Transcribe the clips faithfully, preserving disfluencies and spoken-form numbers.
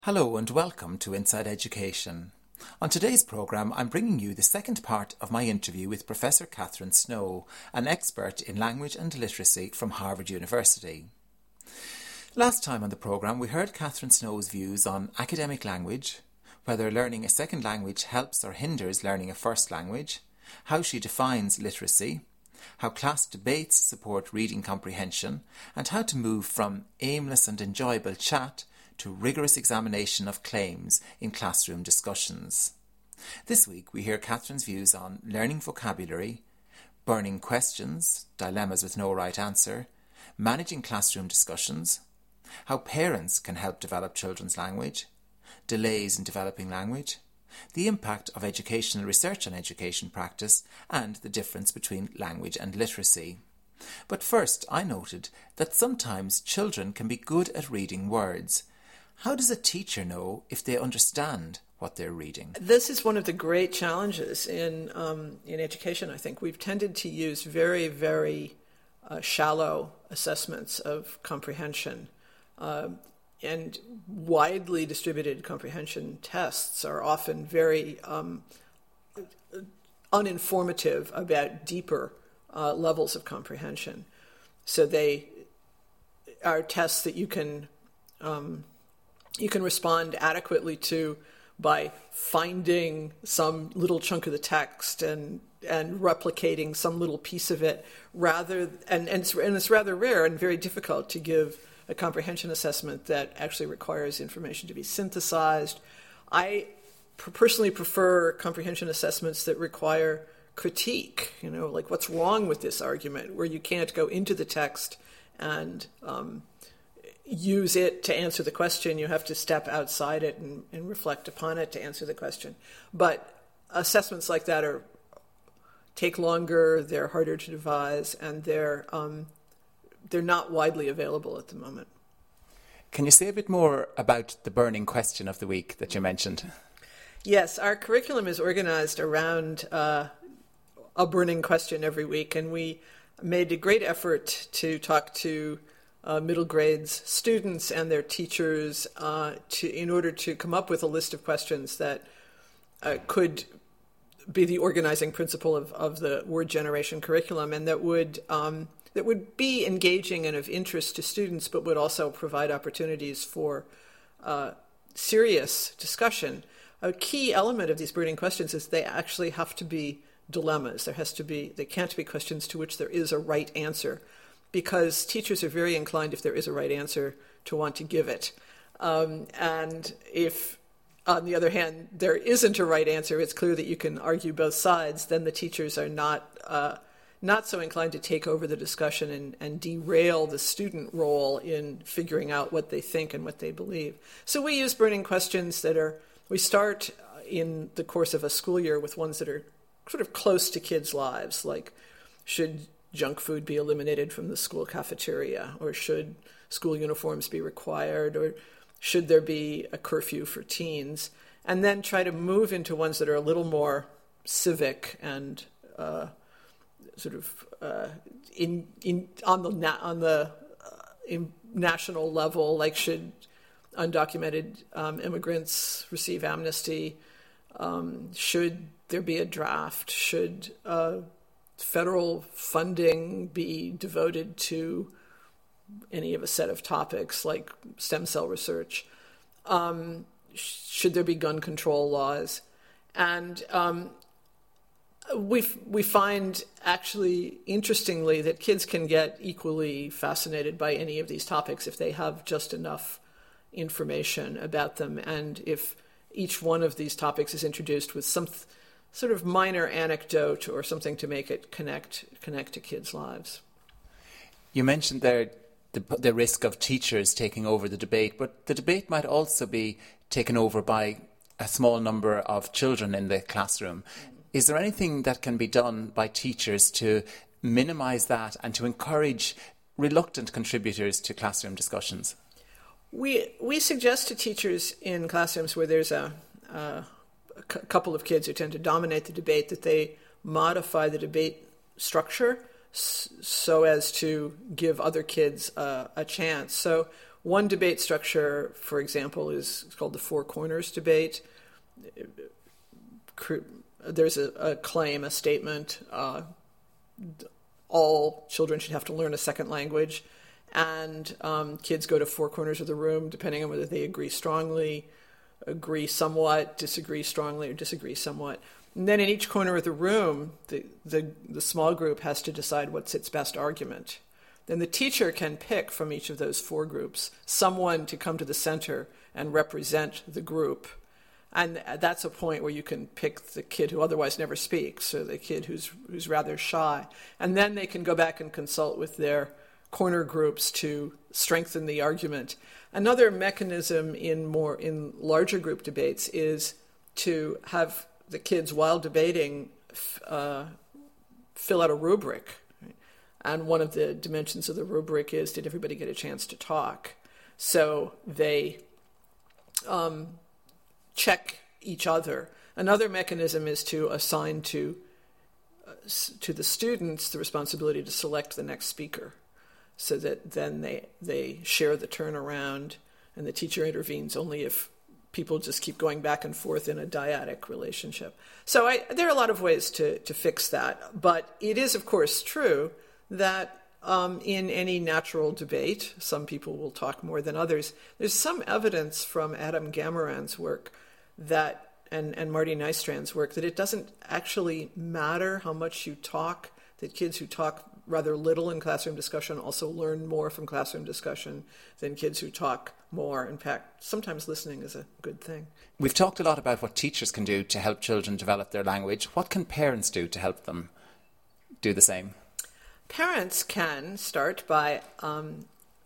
Hello and welcome to Inside Education. On today's programme, I'm bringing you the second part of my interview with Professor Catherine Snow, an expert in language and literacy from Harvard University. Last time on the programme, we heard Catherine Snow's views on academic language, whether learning a second language helps or hinders learning a first language, how she defines literacy, how class debates support reading comprehension, and how to move from aimless and enjoyable chat to rigorous examination of claims in classroom discussions. This week we hear Catherine's views on learning vocabulary, burning questions, dilemmas with no right answer, managing classroom discussions, how parents can help develop children's language, delays in developing language, the impact of educational research on education practice, and the difference between language and literacy. But first, I noted that sometimes children can be good at reading words. How does a teacher know if they understand what they're reading? This is one of the great challenges in um, in education, I think. We've tended to use very, very uh, shallow assessments of comprehension. Uh, and widely distributed comprehension tests are often very um, uninformative about deeper uh, levels of comprehension. So they are tests that you can... Um, you can respond adequately to by finding some little chunk of the text and and replicating some little piece of it, rather and and it's, and it's rather rare and very difficult to give a comprehension assessment that actually requires information to be synthesized. I personally prefer comprehension assessments that require critique, you know, like what's wrong with this argument, where you can't go into the text and um, use it to answer the question. You have to step outside it and, and reflect upon it to answer the question. But assessments like that are take longer, they're harder to devise, and they're um, they're not widely available at the moment. Can you say a bit more about the burning question of the week that you mentioned? Yes, our curriculum is organized around uh, a burning question every week, and we made a great effort to talk to Uh, middle grades students and their teachers uh, to in order to come up with a list of questions that uh, could be the organizing principle of, of the word generation curriculum, and that would um, that would be engaging and of interest to students, but would also provide opportunities for uh, serious discussion. A key element of these burning questions is they actually have to be dilemmas. There has to be they can't be questions to which there is a right answer, because teachers are very inclined, if there is a right answer, to want to give it. Um, and if, on the other hand, there isn't a right answer, it's clear that you can argue both sides, then the teachers are not uh, not so inclined to take over the discussion and, and derail the student role in figuring out what they think and what they believe. So we use burning questions that are, we start in the course of a school year with ones that are sort of close to kids' lives, like, should junk food be eliminated from the school cafeteria, or should school uniforms be required, or should there be a curfew for teens, and then try to move into ones that are a little more civic and uh, sort of uh, in in on the na- on the uh, in national level, like should undocumented um, immigrants receive amnesty? Um, should there be a draft? Should uh, federal funding be devoted to any of a set of topics like stem cell research? Um, should there be gun control laws? And um, we we find actually, interestingly, that kids can get equally fascinated by any of these topics if they have just enough information about them, and if each one of these topics is introduced with some th- sort of minor anecdote or something to make it connect connect to kids' lives. You mentioned there the, the risk of teachers taking over the debate, but the debate might also be taken over by a small number of children in the classroom. Is there anything that can be done by teachers to minimise that and to encourage reluctant contributors to classroom discussions? We we suggest to teachers in classrooms where there's a, a, a couple of kids who tend to dominate the debate that they modify the debate structure so as to give other kids uh, a chance. So One debate structure, for example, is called the Four Corners debate. There's a, a claim, a statement, uh, all children should have to learn a second language, and um, kids go to four corners of the room, depending on whether they agree strongly, agree somewhat, disagree strongly, or disagree somewhat. And then in each corner of the room, the, the, the small group has to decide what's its best argument. Then the teacher can pick from each of those four groups someone to come to the center and represent the group. And that's a point where you can pick the kid who otherwise never speaks, or the kid who's who's rather shy. And then they can go back and consult with their corner groups to strengthen the argument. Another mechanism in more in larger group debates is to have the kids, while debating, uh, fill out a rubric. And one of the dimensions of the rubric is, did everybody get a chance to talk? So they um, check each other. Another mechanism is to assign to uh, to the students the responsibility to select the next speaker, so that then they they share the turnaround, and the teacher intervenes only if people just keep going back and forth in a dyadic relationship. So I, there are a lot of ways to, to fix that, but it is, of course, true that um, in any natural debate, some people will talk more than others. There's some evidence from Adam Gamaran's work that, and, and Marty Nystrand's work, that it doesn't actually matter how much you talk, that kids who talk rather little in classroom discussion also learn more from classroom discussion than kids who talk more. In fact, sometimes listening is a good thing. We've talked a lot about what teachers can do to help children develop their language. What can parents do to help them do the same? Parents can start by um,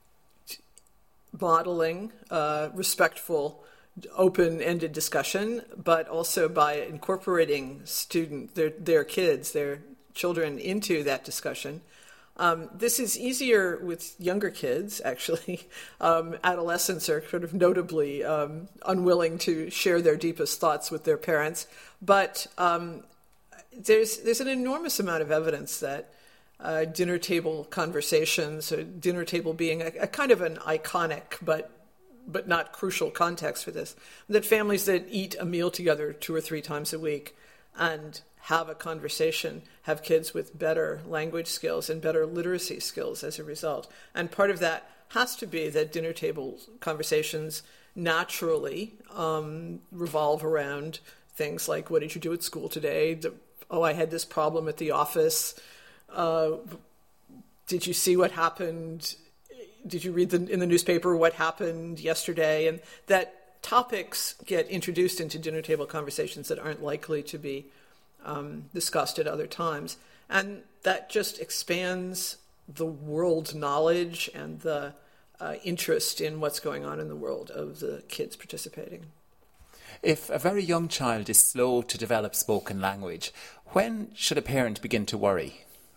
modeling uh, respectful, open-ended discussion, but also by incorporating student their their kids, their children into that discussion. Um, this is easier with younger kids, actually. Um, adolescents are sort of notably um, unwilling to share their deepest thoughts with their parents, but um, there's there's an enormous amount of evidence that uh, dinner table conversations, or dinner table being a, a kind of an iconic but but not crucial context for this, that families that eat a meal together two or three times a week and have a conversation, have kids with better language skills and better literacy skills as a result. And part of that has to be that dinner table conversations naturally um, revolve around things like, what did you do at school today? Oh, I had this problem at the office. Uh, did you see what happened? Did you read the, in the newspaper what happened yesterday? And that topics get introduced into dinner table conversations that aren't likely to be Um, discussed at other times. And that just expands the world knowledge and the uh, interest in what's going on in the world of the kids participating. If a very young child is slow to develop spoken language, when should a parent begin to worry?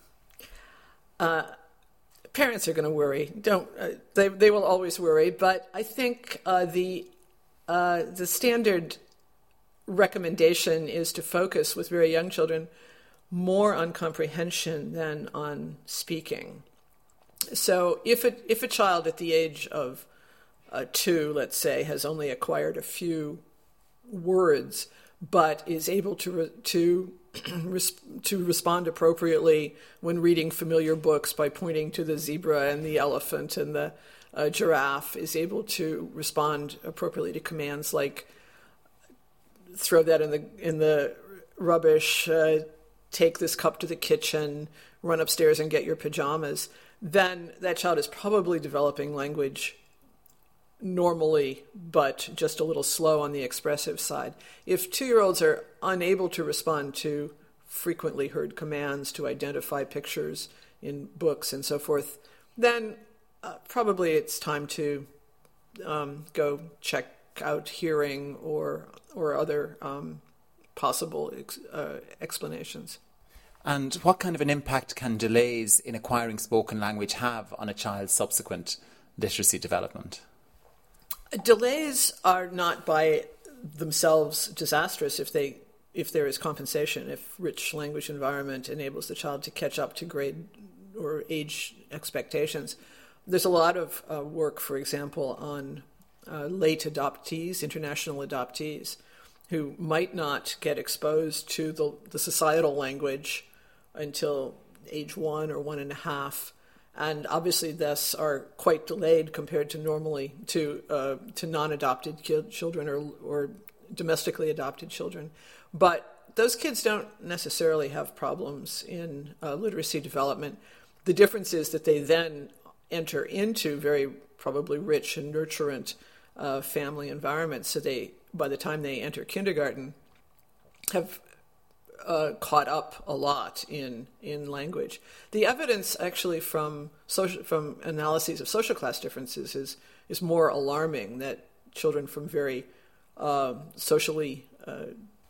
Uh, parents are going to worry. Don't uh, they? They will always worry. But I think uh, the uh, the standard recommendation is to focus with very young children more on comprehension than on speaking. So if a, if a child at the age of uh, two, let's say, has only acquired a few words, but is able to re- to to respond appropriately when reading familiar books by pointing to the zebra and the elephant and the uh, giraffe, is able to respond appropriately to commands like throw that in the in the rubbish, uh, take this cup to the kitchen, run upstairs and get your pajamas, then that child is probably developing language normally, but just a little slow on the expressive side. If two-year-olds are unable to respond to frequently heard commands, to identify pictures in books and so forth, then uh, probably it's time to um, go check out hearing or or other um, possible ex- uh, explanations. And what kind of an impact can delays in acquiring spoken language have on a child's subsequent literacy development? Delays are not by themselves disastrous if they if there is compensation, if rich language environment enables the child to catch up to grade or age expectations. there's a lot of uh, work, for example, on uh, late adoptees, international adoptees, who might not get exposed to the, the societal language until age one or one and a half, and obviously thus are quite delayed compared to normally to uh, to non-adopted children or or domestically adopted children. But those kids don't necessarily have problems in uh, literacy development. The difference is that they then enter into very probably rich and nurturant uh, family environments. So they, by the time they enter kindergarten, have uh, caught up a lot in in language. The evidence actually from social from analyses of social class differences is is more alarming, that children from very uh, socially uh,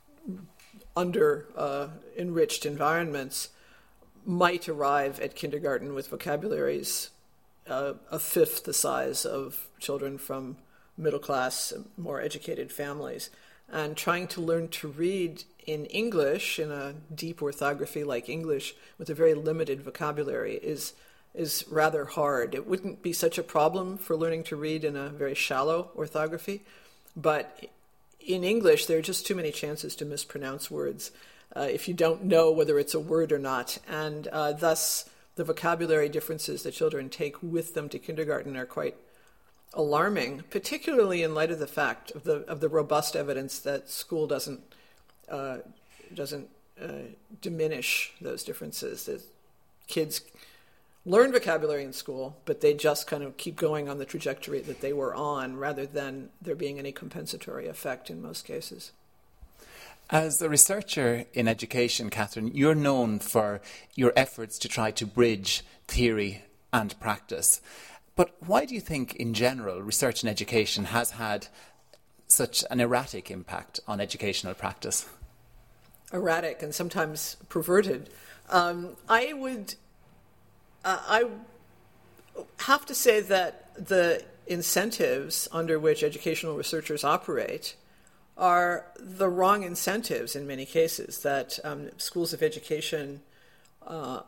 under uh, enriched environments might arrive at kindergarten with vocabularies uh, a fifth the size of children from middle class, more educated families. And trying to learn to read in English, in a deep orthography like English, with a very limited vocabulary is is rather hard. It wouldn't be such a problem for learning to read in a very shallow orthography, but in English, there are just too many chances to mispronounce words uh, if you don't know whether it's a word or not. And uh, thus, the vocabulary differences that children take with them to kindergarten are quite alarming, particularly in light of the fact of the of the robust evidence that school doesn't uh, doesn't uh, diminish those differences. That kids learn vocabulary in school, but they just kind of keep going on the trajectory that they were on, rather than there being any compensatory effect in most cases. As a researcher in education, Catherine, you're known for your efforts to try to bridge theory and practice. But why do you think, in general, research in education has had such an erratic impact on educational practice? Erratic and sometimes perverted. Um, I would... Uh, I have to say that the incentives under which educational researchers operate are the wrong incentives in many cases, that um, schools of education, uh,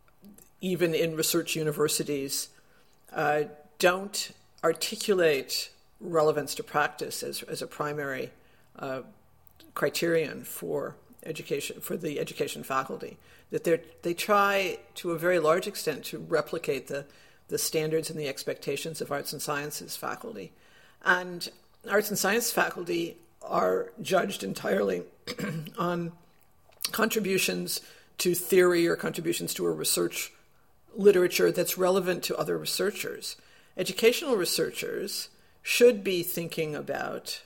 even in research universities, uh, don't articulate relevance to practice as, as a primary uh, criterion for education, for the education faculty. That they they try to a very large extent to replicate the, the standards and the expectations of arts and sciences faculty. And arts and science faculty are judged entirely on contributions to theory or contributions to a research literature that's relevant to other researchers. Educational researchers should be thinking about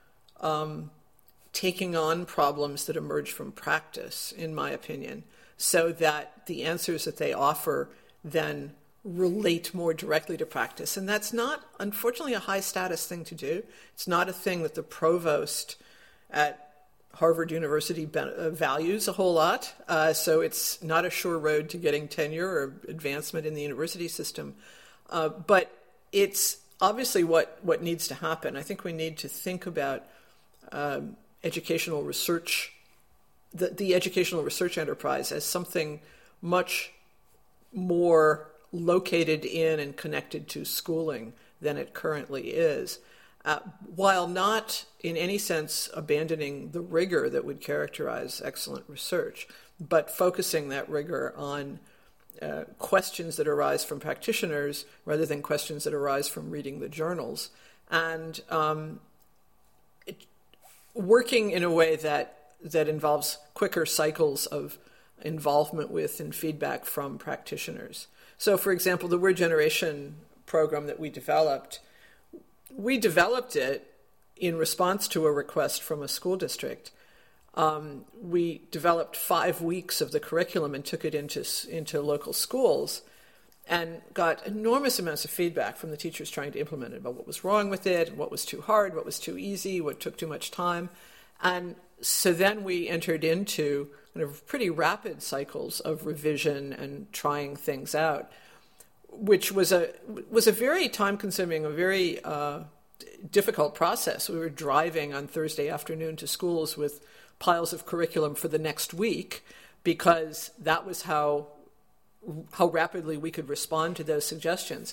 um, taking on problems that emerge from practice, in my opinion, so that the answers that they offer then relate more directly to practice. And that's not, unfortunately, a high-status thing to do. It's not a thing that the provost at Harvard University values a whole lot. Uh, so it's not a sure road to getting tenure or advancement in the university system. Uh, but it's obviously what, what needs to happen. I think we need to think about um, educational research The, the educational research enterprise as something much more located in and connected to schooling than it currently is, uh, while not in any sense abandoning the rigor that would characterize excellent research, but focusing that rigor on uh, questions that arise from practitioners rather than questions that arise from reading the journals, and um, it, working in a way that that involves quicker cycles of involvement with and feedback from practitioners. So, for example, the Word Generation program that we developed, we developed it in response to a request from a school district. Um, we developed five weeks of the curriculum and took it into, into local schools and got enormous amounts of feedback from the teachers trying to implement it about what was wrong with it, what was too hard, what was too easy, what took too much time. And so then we entered into kind of pretty rapid cycles of revision and trying things out, which was a was a very time-consuming, a very uh, difficult process. We were driving on Thursday afternoon to schools with piles of curriculum for the next week, because that was how how rapidly we could respond to those suggestions.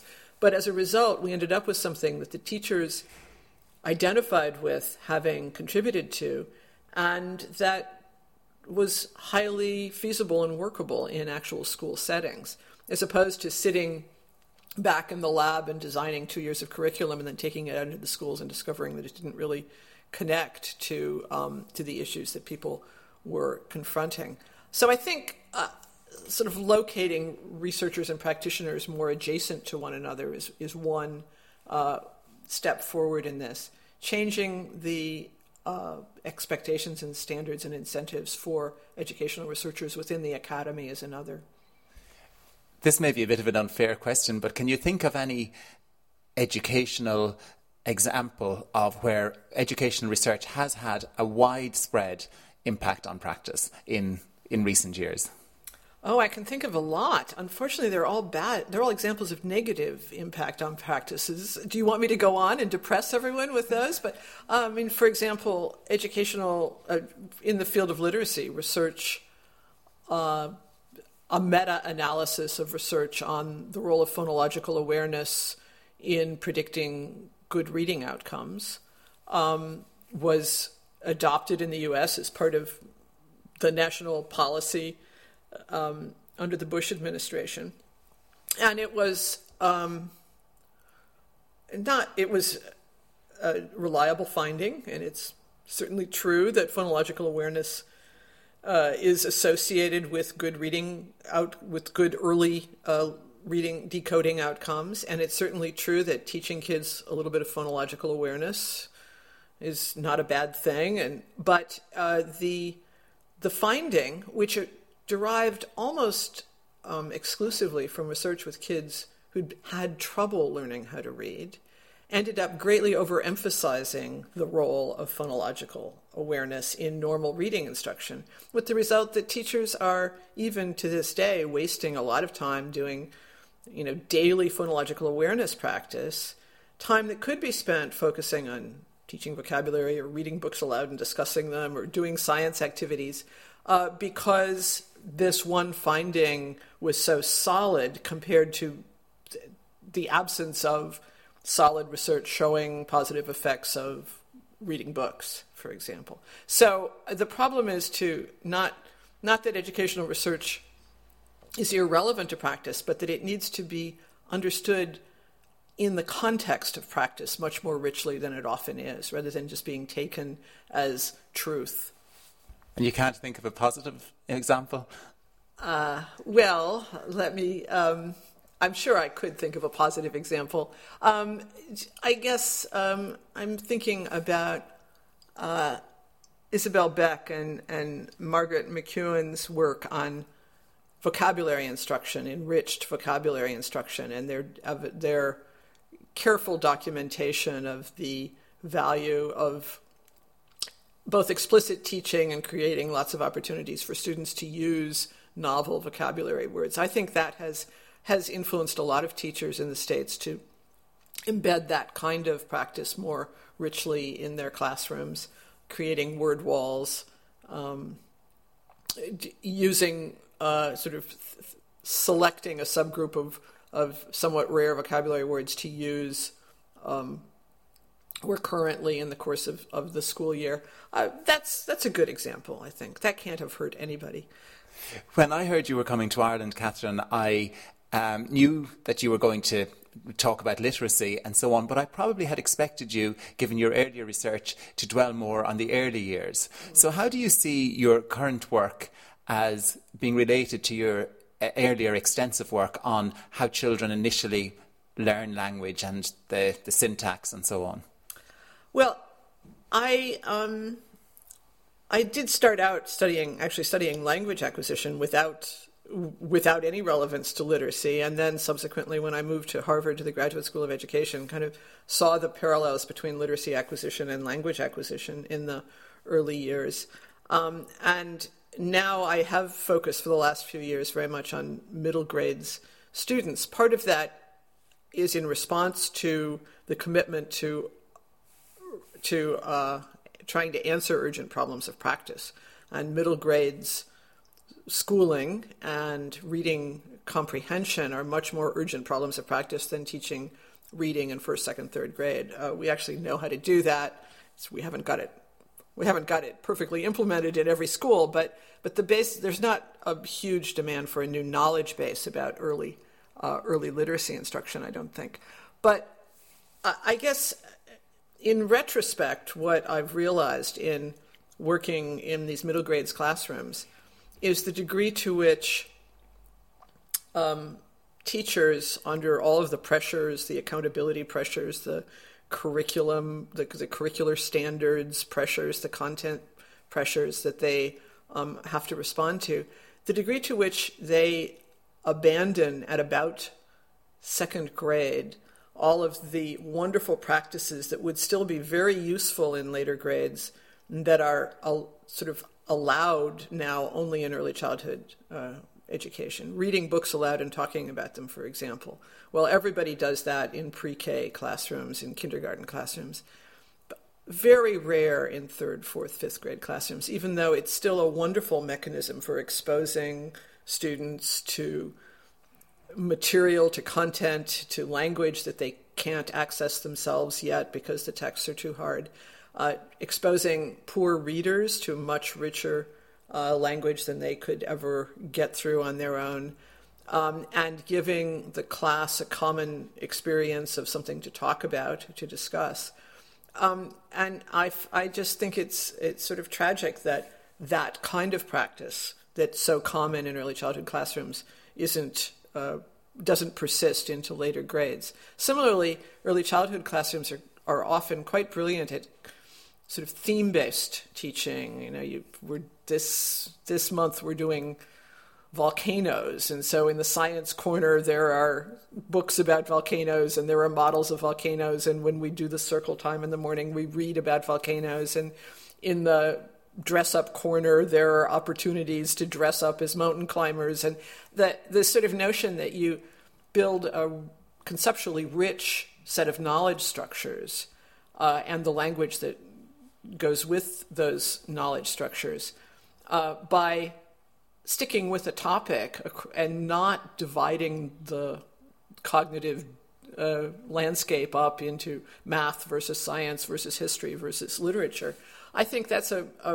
But as a result, we ended up with something that the teachers identified with having contributed to, and that was highly feasible and workable in actual school settings, as opposed to sitting back in the lab and designing two years of curriculum and then taking it out into the schools and discovering that it didn't really connect to um, to the issues that people were confronting. So I think uh, sort of locating researchers and practitioners more adjacent to one another is, is one uh, step forward in this. Changing the uh, expectations and standards and incentives for educational researchers within the academy is another. This may be a bit of an unfair question, but can you think of any educational example of where educational research has had a widespread impact on practice in, in recent years? Oh, I can think of a lot. Unfortunately, they're all bad. They're all examples of negative impact on practices. Do you want me to go on and depress everyone with those? But uh, I mean, for example, educational, uh, in the field of literacy, research, uh, a meta-analysis of research on the role of phonological awareness in predicting good reading outcomes um, was adopted in the U S as part of the national policy um, under the Bush administration. And it was um, not, it was a reliable finding, and it's certainly true that phonological awareness uh, is associated with good reading out, with good early uh, reading, decoding outcomes. And it's certainly true that teaching kids a little bit of phonological awareness is not a bad thing. And but uh, the the finding, which are derived almost um, exclusively from research with kids who'd had trouble learning how to read, ended up greatly overemphasizing the role of phonological awareness in normal reading instruction, with the result that teachers are, even to this day, wasting a lot of time doing, you know, daily phonological awareness practice, time that could be spent focusing on teaching vocabulary or reading books aloud and discussing them or doing science activities, uh, because this one finding was so solid compared to the absence of solid research showing positive effects of reading books, for example. So the problem is to not, not that educational research is irrelevant to practice, but that it needs to be understood in the context of practice much more richly than it often is, rather than just being taken as truth. And you can't think of a positive example? Uh, well, let me... Um, I'm sure I could think of a positive example. Um, I guess um, I'm thinking about uh, Isabel Beck and, and Margaret McEwen's work on vocabulary instruction, enriched vocabulary instruction, and their, of their careful documentation of the value of both explicit teaching and creating lots of opportunities for students to use novel vocabulary words. I think that has has influenced a lot of teachers in the States to embed that kind of practice more richly in their classrooms, creating word walls, um, d- using uh, sort of th- selecting a subgroup of, of somewhat rare vocabulary words to use um, recurrently in the course of, of the school year. Uh, that's that's a good example, I think. That can't have hurt anybody. When I heard you were coming to Ireland, Catherine, I um, knew that you were going to talk about literacy and so on, but I probably had expected you, given your earlier research, to dwell more on the early years. Mm. So how do you see your current work as being related to your earlier extensive work on how children initially learn language and the, the syntax and so on? Well, I... Um I did start out studying, actually studying language acquisition without without any relevance to literacy, and then subsequently when I moved to Harvard to the Graduate School of Education, kind of saw the parallels between literacy acquisition and language acquisition in the early years. Um, and now I have focused for the last few years very much on middle grades students. Part of that is in response to the commitment to to uh, trying to answer urgent problems of practice. And middle grades schooling and reading comprehension are much more urgent problems of practice than teaching reading in first, second, third grade. Uh, we actually know how to do that. So we haven't got it. We haven't got it perfectly implemented in every school, but but the base there's not a huge demand for a new knowledge base about early uh, early literacy instruction, I don't think. But uh, I guess in retrospect, what I've realized in working in these middle grades classrooms is the degree to which um, teachers, under all of the pressures, the accountability pressures, the curriculum, the, the curricular standards pressures, the content pressures that they um, have to respond to, the degree to which they abandon at about second grade all of the wonderful practices that would still be very useful in later grades that are uh, sort of allowed now only in early childhood uh, education. Reading books aloud and talking about them, for example. Well, everybody does that in pre-K classrooms, in kindergarten classrooms. But very rare in third, fourth, fifth grade classrooms, even though it's still a wonderful mechanism for exposing students to material, to content, to language that they can't access themselves yet because the texts are too hard. Uh, exposing poor readers to much richer uh, language than they could ever get through on their own. Um, and giving the class a common experience of something to talk about, to discuss. Um, and I, I just think it's it's sort of tragic that that kind of practice that's so common in early childhood classrooms isn't uh, doesn't persist into later grades. Similarly, early childhood classrooms are, are often quite brilliant at sort of theme-based teaching. You know, you we're this this month we're doing volcanoes, and so in the science corner there are books about volcanoes and there are models of volcanoes, and when we do the circle time in the morning we read about volcanoes, and in the dress up corner there are opportunities to dress up as mountain climbers, and that this sort of notion that you build a conceptually rich set of knowledge structures uh, and the language that goes with those knowledge structures uh, by sticking with a topic and not dividing the cognitive uh, landscape up into math versus science versus history versus literature. I think that's a, a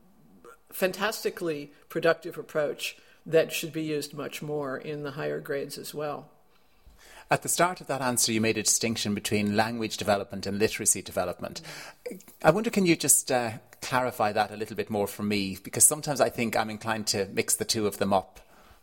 fantastically productive approach that should be used much more in the higher grades as well. At the start of that answer, you made a distinction between language development and literacy development. I wonder, can you just uh, clarify that a little bit more for me? Because sometimes I think I'm inclined to mix the two of them up.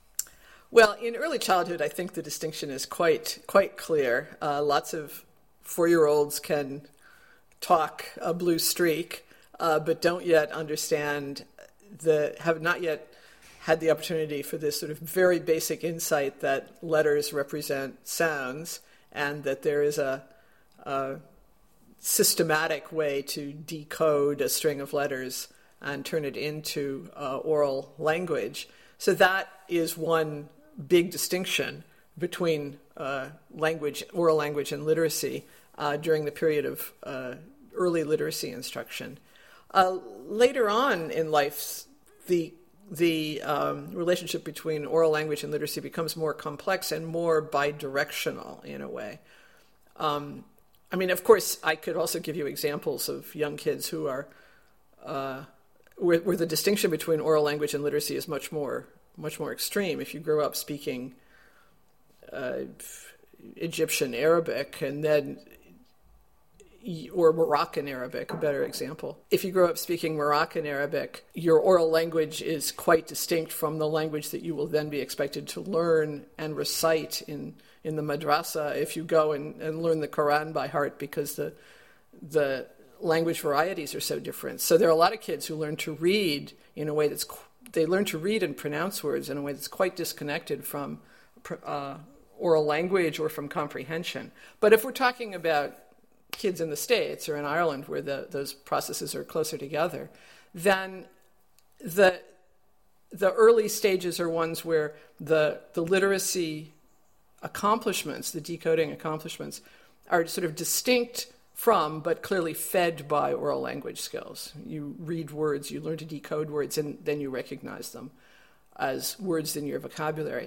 Well, in early childhood, I think the distinction is quite quite clear. Uh, lots of four-year-olds can talk a blue streak, uh, but don't yet understand the have not yet had the opportunity for this sort of very basic insight that letters represent sounds and that there is a, a systematic way to decode a string of letters and turn it into uh, oral language. So that is one big distinction between uh, language, oral language and literacy uh, during the period of uh, early literacy instruction. Uh, later on in life, the the um, relationship between oral language and literacy becomes more complex and more bidirectional in a way. Um, I mean, of course, I could also give you examples of young kids who are, uh, where, where the distinction between oral language and literacy is much more, much more extreme. If you grow up speaking uh, Egyptian Arabic and then or Moroccan Arabic, a better example. If you grow up speaking Moroccan Arabic, your oral language is quite distinct from the language that you will then be expected to learn and recite in, in the madrasa if you go and, and learn the Quran by heart, because the the language varieties are so different. So there are a lot of kids who learn to read in a way that's, they learn to read and pronounce words in a way that's quite disconnected from uh, oral language or from comprehension. But if we're talking about kids in the States or in Ireland where the, those processes are closer together, then the the early stages are ones where the the literacy accomplishments, the decoding accomplishments, are sort of distinct from but clearly fed by oral language skills. You read words, you learn to decode words, and then you recognize them as words in your vocabulary.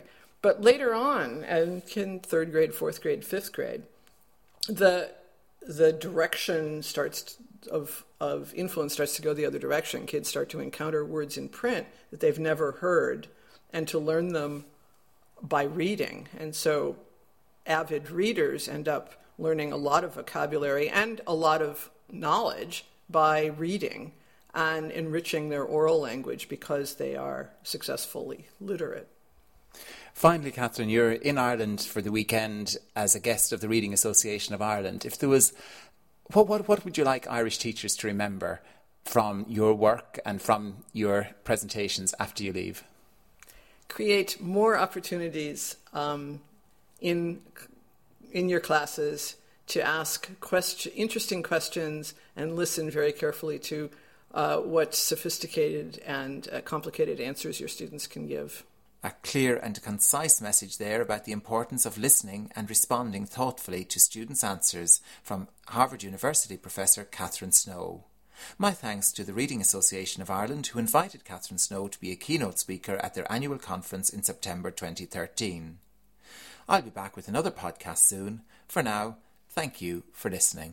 But later on, and in third grade, fourth grade, fifth grade, the the direction starts of of influence starts to go the other direction. Kids start to encounter words in print that they've never heard, and to learn them by reading. And so avid readers end up learning a lot of vocabulary and a lot of knowledge by reading and enriching their oral language because they are successfully literate. Finally, Catherine, you're in Ireland for the weekend as a guest of the Reading Association of Ireland. If there was, what what what would you like Irish teachers to remember from your work and from your presentations after you leave? Create more opportunities um, in in your classes to ask question, interesting questions and listen very carefully to uh, what sophisticated and uh, complicated answers your students can give. A clear and concise message there about the importance of listening and responding thoughtfully to students' answers from Harvard University Professor Catherine Snow. My thanks to the Reading Association of Ireland, who invited Catherine Snow to be a keynote speaker at their annual conference in September twenty thirteen. I'll be back with another podcast soon. For now, thank you for listening.